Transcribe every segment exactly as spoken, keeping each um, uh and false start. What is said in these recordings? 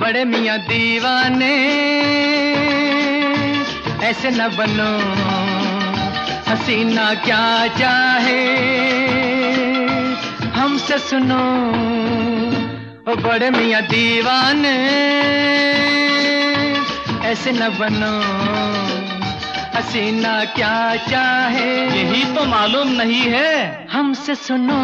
बड़े मियाँ दीवाने, ऐसे न बनो, हसीना क्या चाहे हमसे सुनो। ओ बड़े मियाँ दीवाने, ऐसे न बनो, हसीना क्या चाहे यही तो मालूम नहीं है हमसे सुनो।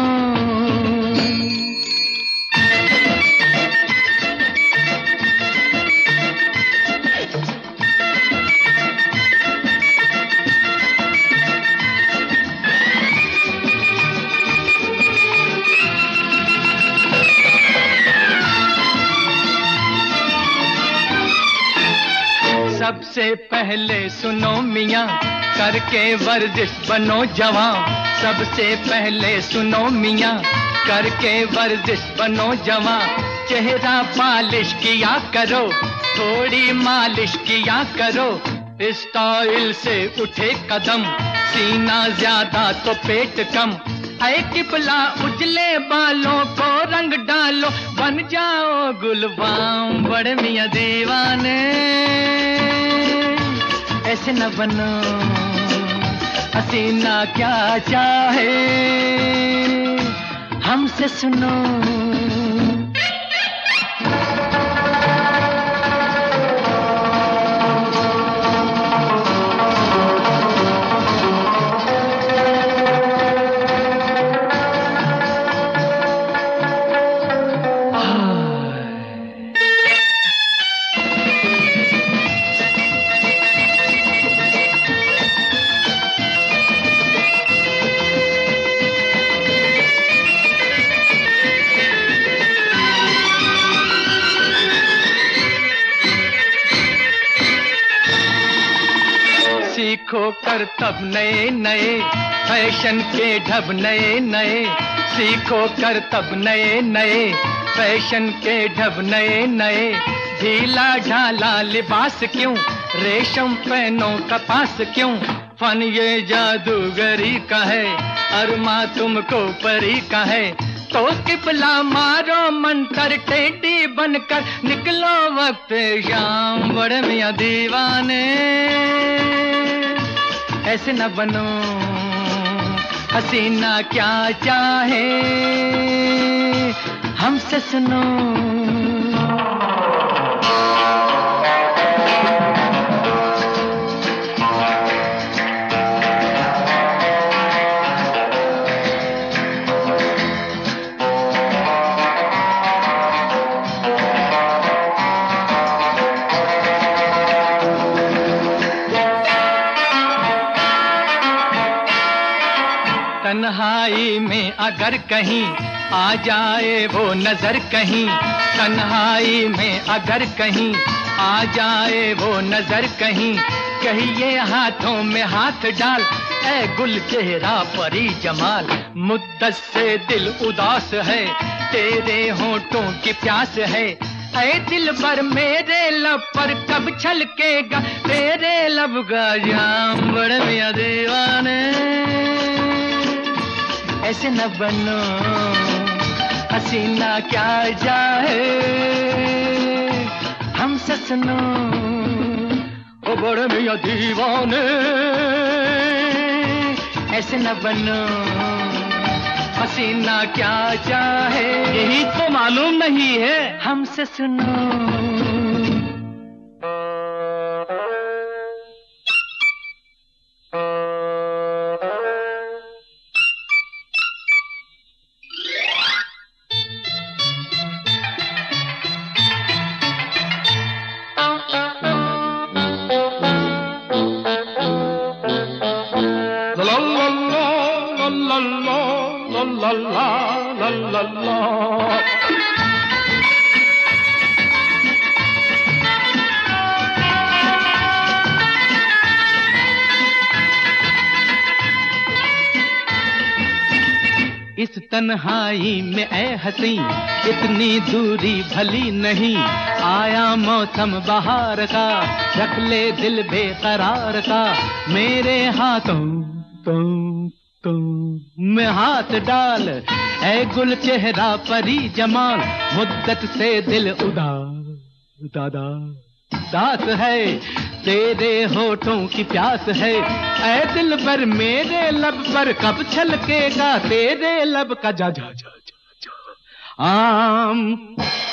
सबसे पहले सुनो मियाँ, करके वर्जिश बनो जवान। सबसे पहले सुनो मियाँ, करके वर्जिश बनो जवान। चेहरा पालिश किया करो, थोड़ी मालिश किया करो। स्टाइल से उठे कदम, सीना ज्यादा तो पेट कम। ऐ किबला उजले बालों को रंग डालो, बन जाओ गुलबाम। बड़े मियाँ दीवाने, ऐसे न बनो, हसीना क्या चाहे हमसे सुनो। सीखो करतब नए नए, फैशन के ढब नए नए। सीखो करतब नए नए, फैशन के ढब नए नए। ढीला ढाला लिबास क्यों, रेशम पहनो कपास क्यों। फन ये जादूगरी का है, अरमा तुमको परी का है। तो किबला मारो मंतर, टेढ़ी बनकर निकलो वक्त शाम। बड़े मियाँ दीवाने, ऐसे न बनो, हसीना क्या चाहे हमसे सुनो। तन्हाई में अगर कहीं आ जाए वो नजर कहीं, तन्हाई में अगर कहीं आ जाए वो नजर कहीं। कहिए हाथों में हाथ डाल, ऐ गुल चेहरा परी जमाल। मुद्दत से दिल उदास है, तेरे होठों की प्यास है। ऐ दिल पर मेरे लब पर कब छलकेगा तेरे लब का जाम। बड़े मियाँ दीवाने, ऐसे न बनो, हसीना क्या चाहे हमसे सुनो। ओ बड़े मियाँ दीवाने, ऐसे न बनो, हसीना क्या चाहे यही तो मालूम नहीं है हमसे सुनो। la la la la la. इस तन्हाई में ऐ हसी इतनी दूरी भली नहीं, आया मौसम बहार का रख ले दिल बेकरार का, मेरे हाथों तो तो में हाथ डाल, ऐ गुल चेहरा परी जमाल, मुद्दत से दिल उदास दादा दास है, तेरे होठों की प्यास है, ऐ दिल पर मेरे लब पर कब छलकेगा तेरे लब का जा जा जा जा, जा। आम